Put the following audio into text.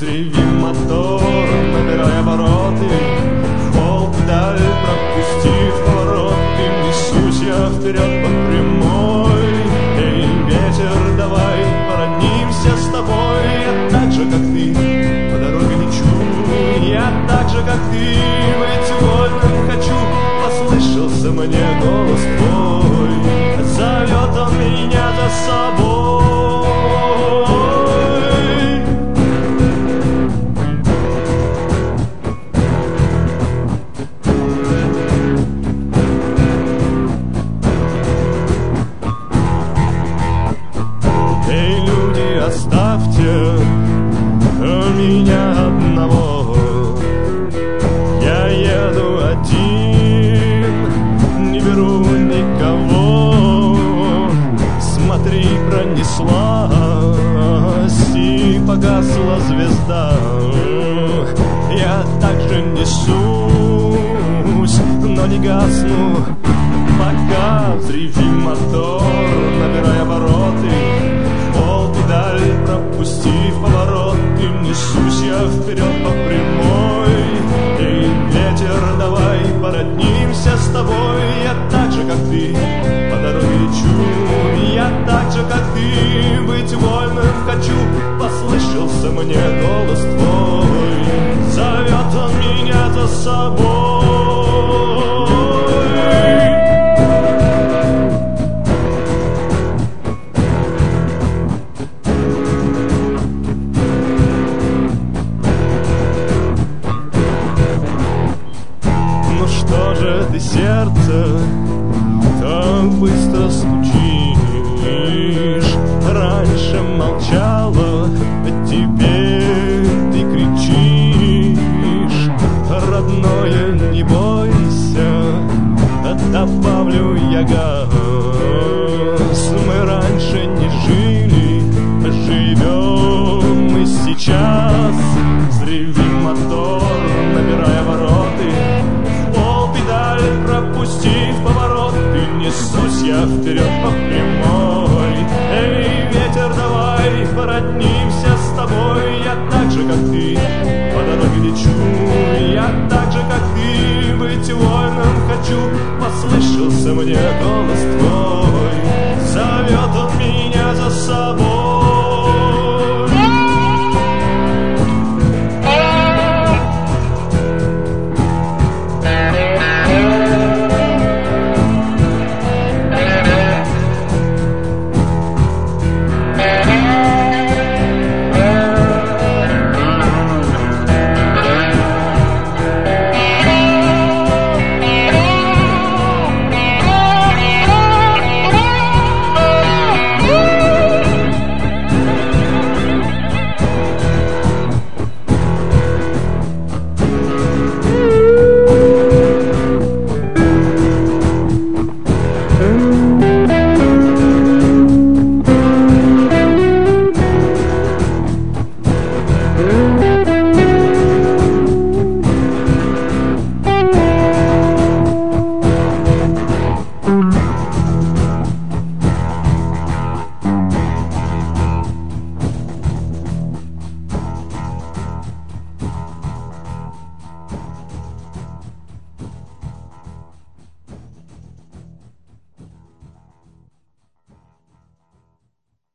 взреви мотор, набирай обороты, пол педаль пропусти в поворот, и несусь я вперед по прямой. Эй, ветер, давай поронимся с тобой. Я так же, как ты, по дороге лечу. Я так же, как ты, быть вольным хочу. Послышался мне голос твой, зовет он меня за собой. Эй, люди, оставьте меня одного. Я еду один, не беру никого. Смотри, пронеслась и погасла звезда. Я также несусь, но не гасну, пока взреви мотор, набирай обороты, пол педаль пропусти в поворот, и несусь я вперед по прямой. Эй, ветер, давай породнимся с тобой. Я так же, как ты, по дороге лечу. Я так же, как ты, быть вольным хочу. Послышался мне голос твой, зовет он меня за собой. Ты, сердце, так быстро стучишь. Раньше молчала, а теперь ты кричишь. Родное, не бойся, добавлю я газ. Мы раньше не жили, живем мы сейчас. Взреви мотор, набирай обороты, пропусти в поворот, и несусь я вперед по